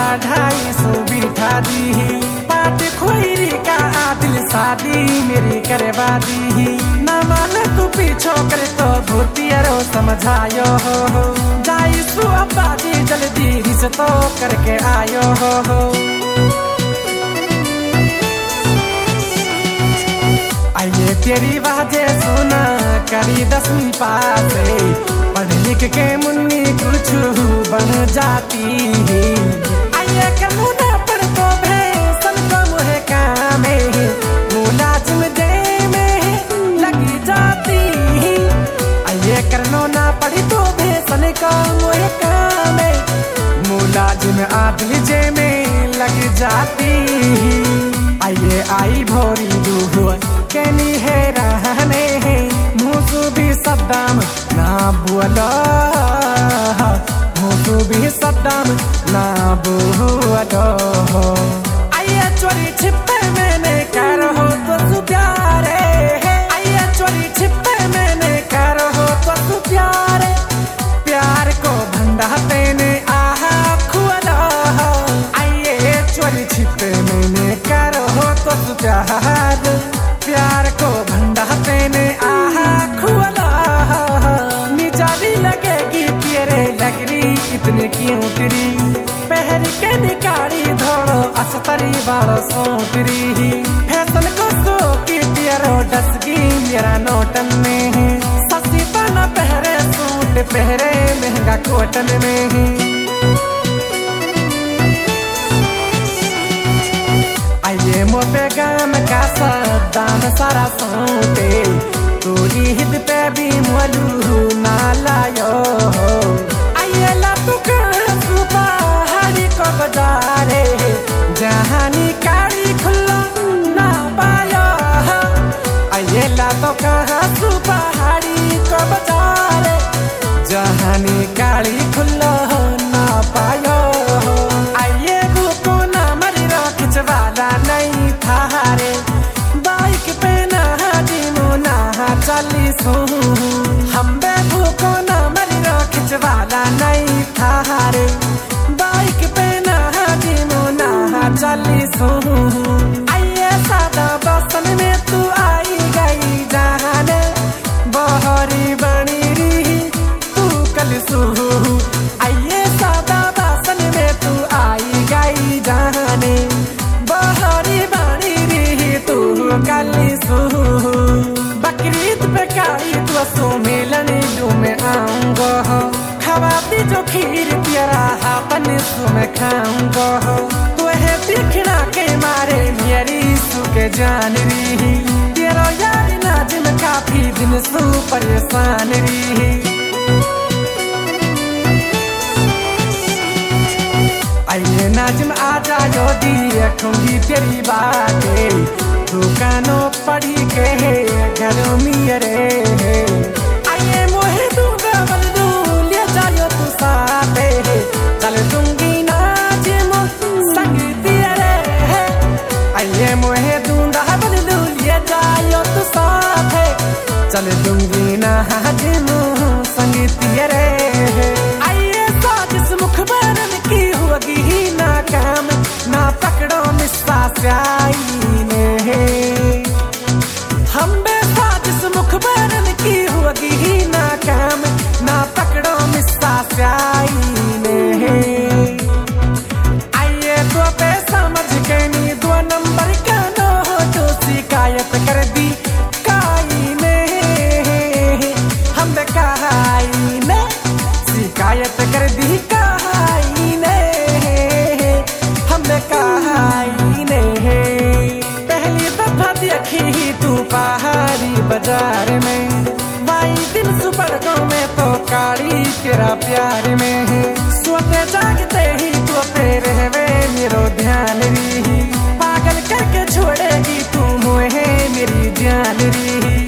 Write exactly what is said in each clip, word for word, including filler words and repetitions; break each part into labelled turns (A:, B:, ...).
A: ढाई सौ बिठा दी, पाट खोरी का आदिल शादी मेरी करवा दी। ना माने तू पीछो करे तो भूतियरो समझायो हो, जाई सु अब्बा जी जल्दी रिश्तो करके आयो हो। आइए तेरी बातें सुना करी दसवीं पास, पढ़ लिख के मुन्नी कुछ बन जाती। आइए कमुना पर तो भैसन को मुहे कामे, मुलाजिम दे में लगी जाती। आइए करनो ना पड़ी तो भैसन को मुहे कामे, मुलाजिम आदिल जे में लग जाती। आइए आई भोरी दूह कहनी है रहने, मुझू भी सद्दाम ना बोलो, मुझू भी सद्दाम ना बोलो। आइए चोरी छिपे मैंने करो तो तू प्यारे, आइए चोरी छिपे मैंने करो तो तू प्यारे। प्यार को भंडा तेने आहा खुआलो, आइए चोरी छिपे मैंने करो तो तू प्यार। प्यार को भंडा तेने आहा खुआला, निजाली लगेगी तेरे लगरी इतने क्यों तेरी। पहर के निकारी धोड़ो असतरी बाड़ो सोतरी, फैशन को सो की तेरो डसगी मेरा नोटन में। ससी पाना पहरे सूट पहरे महंगा कोटन में। आइए मोटे गाम का सद्दाम सारा सोते, तू ईद पे भी मोलू ना लायो। आइए ला तू कहूँ पहाड़ी को बजारे, जहानी कारी खुल्ला ना पायो। आइए ला तो कहूँ पहाड़ी को बजारे, जहानी कारी खुल्ला ना पायो। आइए भूको ना मरी रो खिंचवाला नहीं थारे, बाइक पे ना हाजिमो ना चालीसो। हम बे भूको ना मरी रो खिंचवाला नहीं थारे, बाइक पे ना हाजिमो ना चालीसो। आइए सादा बसन में तू आई गई जाने, बहरी बनी रही तू कल सू। आइए सादा बसन में तू आई गई जाने, बहरी बनी रही तू कल सू। बकरीद पे काई तो सो मिलन लू में आऊंगा, खवाती जो खीर प्यारा अपन सो में खाऊंगा। तो है दिखना के मारे मेरी सू के जान रही, तेरा यार नाजिम काफी दिन सू परेशान रही। आइए नाजिम आजा जो दी रखूंगी तेरी बातें, दुकानों पढ़ी के घरों मेरे। आइए मोहे दूंगा बंदू ले जायो तू साथे, चल दूंगी नाजिम संग तेरे। आइए मोहे दूंगा बंदू ले जायो तू साथे, चल दूंगी नाजिम संग तेरे। आइए साजिश मुखबरन की होगी ना काम, ना पकड़ो मिस्सा स्याई ने। हम बेसाजिश मुखबरन की होगी ना काम, ना पकड़ो मिस्सा स्याई ने। आइए तो पे समझ के नी दो नंबर का नो तो शिकायत कर दी काई ने। हम काई ने शिकायत कर दी काई ने, हमने काई ने। पहली दफा देखी तू पहाड़ी बाजार में, माई दिन सुपर गाँव में तो काली तेरा प्यार में। सोते जागते ही तो तेरे वे मेरो ध्यान रही, पागल करके छोड़ेगी तू मुझे मेरी जान रही।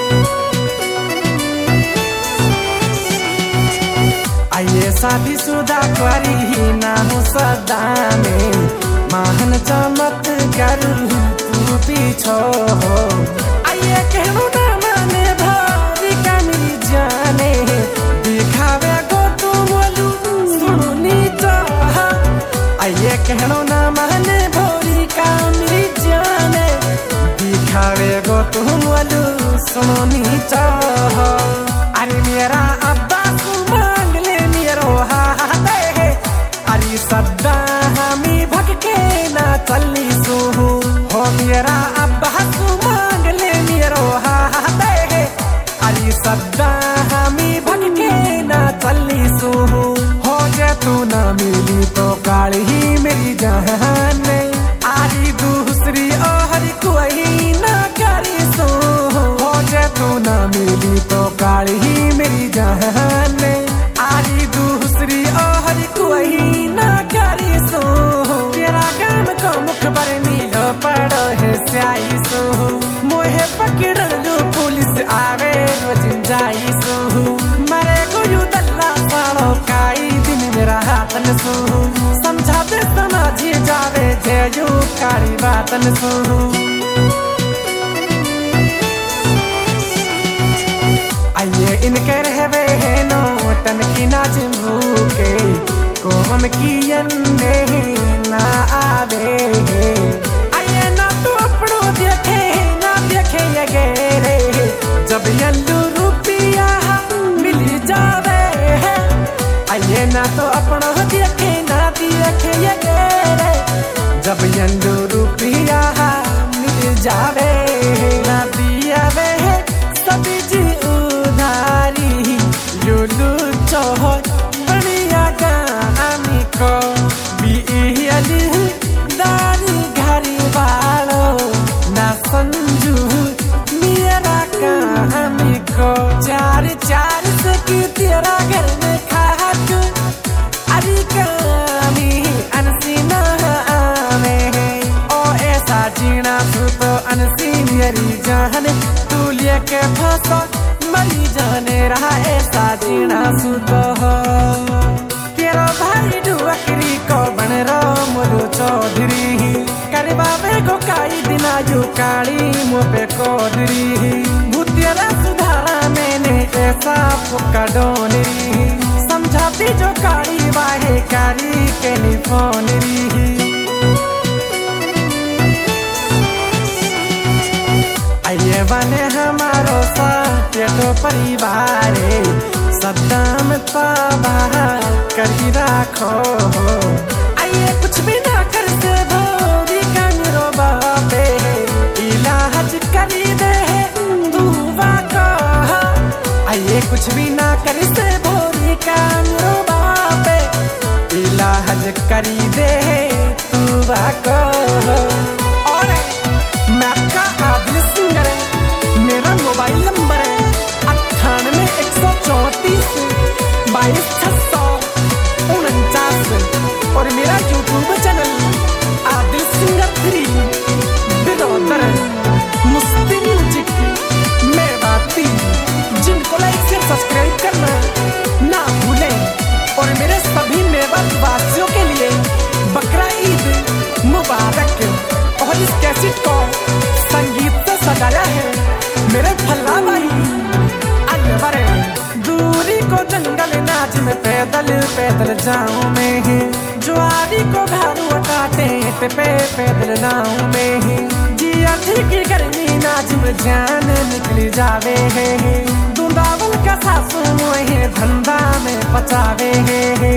A: आइए शादी शुदा करी नाम सदामे, महान चमत कर तू पीछो। आइए कहूँ ना माने भारी कमी जाने, दिखावे गो तू बोलू सुनू नीचा। आइए सुनो नी चाह अरे मेरा अब्बा को मांग ले मेरो हाथ है अरे सद्दा हमी भटके ना चली सू हो मेरा अब्बा को मांग ले मेरो हाथ है अरे सद्दा हमी भटके ना चली सू हो जे तू ना मिली तो काली ही मेरी जान आरी दूसरी और कोई ना करी सो हो जे तू ना मिली तो काली ही मेरी जान आरी दूसरी और कोई ना करी सो तेरा गाम को मुख पर नीलो पड़ो है स्याही सो मोहे पकड़ लो पुलिस आवे रोज जाई सो मरे को यू दल्ला साड़ो काई दिन मेरा हाथ न सो समझा दे समझी जावे जे यू काली बात न सो आइए इनके रहवे है नोटन की नाच भूके कोम की अन्ने ना आवे आइए ना तो अपनों देखे ना देखे ये गेरे जब यल्लू रुपिया मिली जावे आइए ना तो अपनों देखे ना देखे ये गेरे जब यल्लू रुपिया मिल जावे ना दिया वे सभी जी उधारी लुलू चोहो बढ़िया गानी को बीली दारी घरी वालो ना संजू मेरा कहानी को चार चार से की तेरा घर में खाक अरे कमी अनसीना आवे ओ ऐसा जीना तू तो अनसी मेरी जान तू लेके फंसा मरी जाने रहा ऐसा जीना सुतो हो तेरा भाई डुअकरी को बन रो मोरू चौधरी करवावे को काई दिना यू काली मोपे कोडरी भूतिया सुधारा मैंने ऐसा फुका डोनरी समझाती जो काली वाहे कारी टेलीफोनरी आइए बने हमारो साथो परिवार सद्दाम ताबा करी राखो आइए कुछ भी ना कर से भोरी कमरो बापे इलाज करी दे तू वाको आइए कुछ भी ना कर से भोरी कमरो बापे इलाज करी दे तू वाको और मैं आपका आदिल सिंगर मेरा मोबाइल नंबर है अट्ठानवे एक सौ चौतीस बाईस छह सौ उनचास और मेरा YouTube channel Adil singer three बिदौतर मुस्ती म्यूजिक मेवाती जिनको लाइक से सब्सक्राइब करना ना भूलें और मेरे सभी मेवात वासियों के लिए बकरा ईद मुबारक और इस कैसेट को संगीत से सजाया है मेरे भल्ला भाई अनवर दूरी को जंगल नाच में पैदल पैदल जाऊं मैं ज्वारी को घारू काटे पे पैदल नाऊं मैं जिया की गर्मी नाच में जान निकली जावे है दूंदावल का सासू मोहे धंधा में पचावे है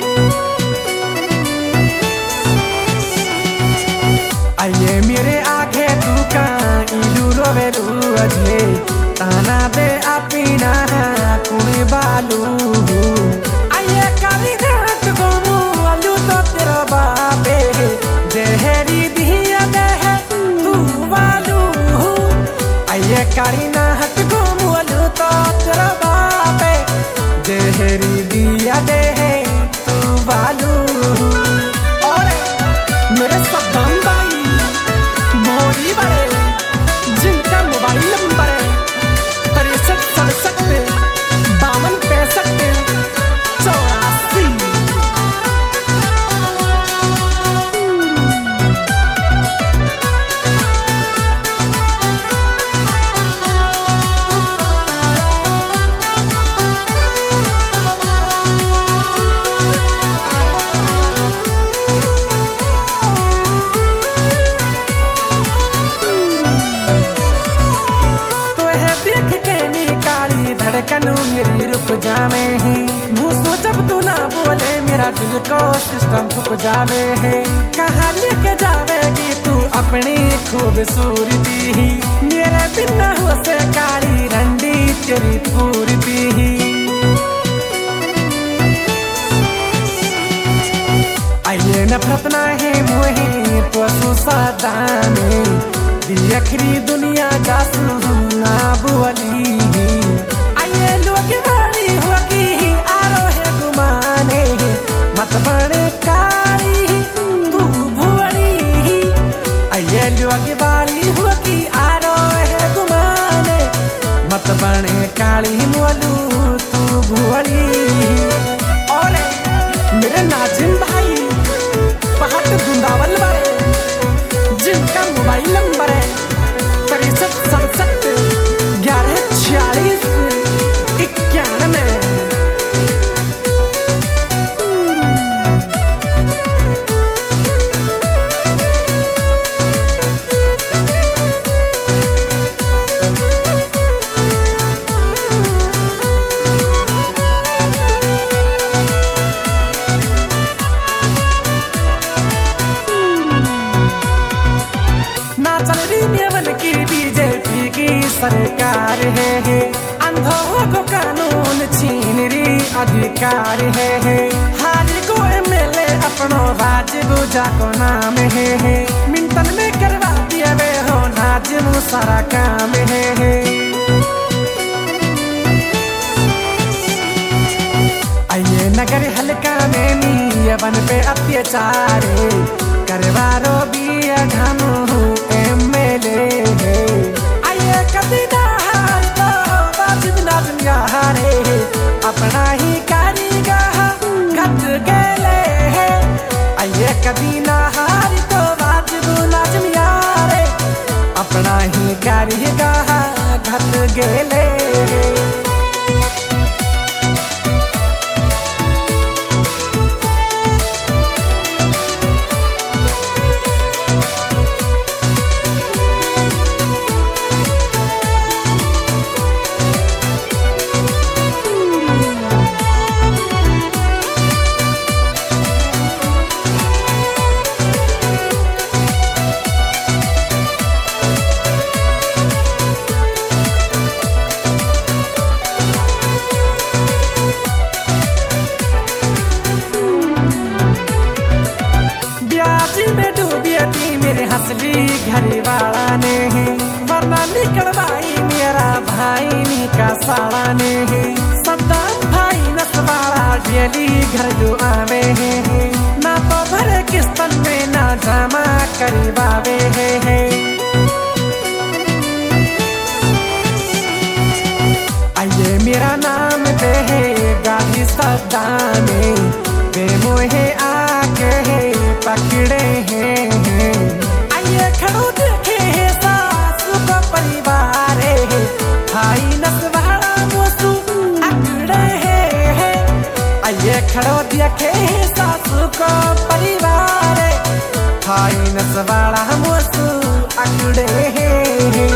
A: आइए मेरे आगे तू का इलू रोवे रूझे ताना दे अपना कुणी बालू आइए काली रात को मुआलू तो तेरा बापे देहरी दिया देह तू बालू आइए काली नाहत को मुआलू तो तेरा बापे देहरी दिया देह तू बालू और मेरे सद्दाम भाई मोरी बड़े जिनका मोबाइल नंबर है तिरसठ सड़सठ बावन पैंसठ चौरासी बोले मेरा दिल को सिस्टम थक जावे है। कहाँ लेके जावेगी तू अपनी खूबसूरती, मेरे बिना हो से काली रंडी तेरी पूरती। आइए नफरत ना है मोहे तो सुसादाने, दिखरी दुनिया जासू ना बोली। आइए लोग बड़ी होगी आरो है गुमाने, मत बड़े काली तू भुवरी। आइए लोग बड़ी होगी आरो है गुमाने, मत बड़े काली मोलू तू भुवरी। और मेरे नाजिम भाई पहाड़ वृंदावन वाले, जिनका मोबाइल नंबर है तिरसठ सड़सठ ग्यारह छियालीस इक्यानवे। की बीजेपी की सरकार है, है अंधों को कानून छीन री अधिकार है, है हाजी को एमएलए अपनो राज बुझा को नाम है, है मिंटन में करवा दिया वे हो नाजिम सारा काम है, है आइए नगर हल्का में नियमन पे अत्याचार करवा रो भी ढामू एमएलए है। आइए कभी ना हार तो वाजिब नाज़िम यारे, अपना ही कारीगर घट गेले है। आइए कभी ना हार तो वाजिब नाज़िम यारे, अपना ही कारीगर घट गेले है। हंसली घरी वाला ने है, वरना निकलवाई मेरा भाई निका साला ने है। सद्दाम भाई नसवाड़ा डेली घर जो आवे है, ना तो भरे किस्तन में ना जमा करीबावे है, है। आइए मेरा नाम दे है गाड़ी सद्दाम बे मोहे आके है पकड़े है, है। आइए खड़ो देखे है सासू का परिवार है, भाई नसवाड़ा मोसू अकड़े है, है। आइए खड़ो देखे है सासू का परिवार है, भाई नसवाड़ा मोसू अकड़े है, है।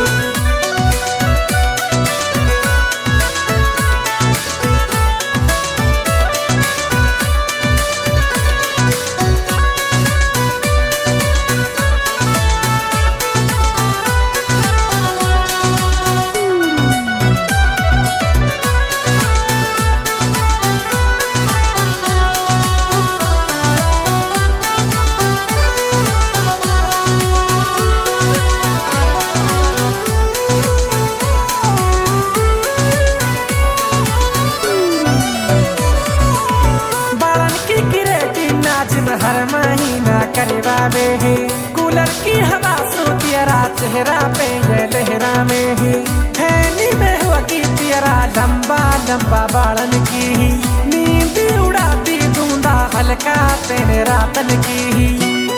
A: हर महीना करवावे है, कूलर की हवा सो तेरा चेहरा पे ये लहरा में है। थैली में होगी तेरा लंबा लंबा बालन की, नींद उड़ाती दूंदा हल्का तेरे रातन की।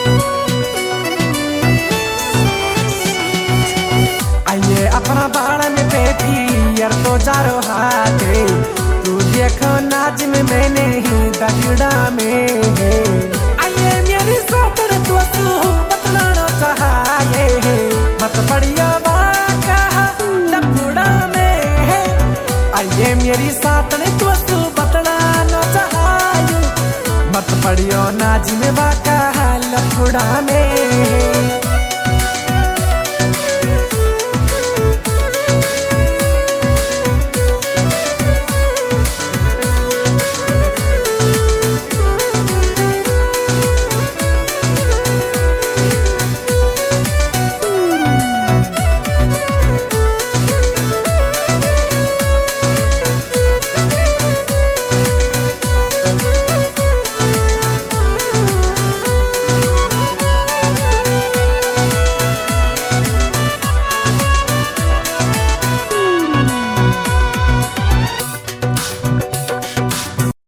A: आइए अपना बालन पे फिर तो जारो हाथ, तू देखो नाजिम मैंने ही दगड़ा में है। आइए मेरी सोतर तू बतलाना चाहे, मत बढ़िया बाका लफड़ा में है। आइए मेरी साथ ने तू बतलाना चाहे, पड़ियो ना जिनवा का लफड़ा में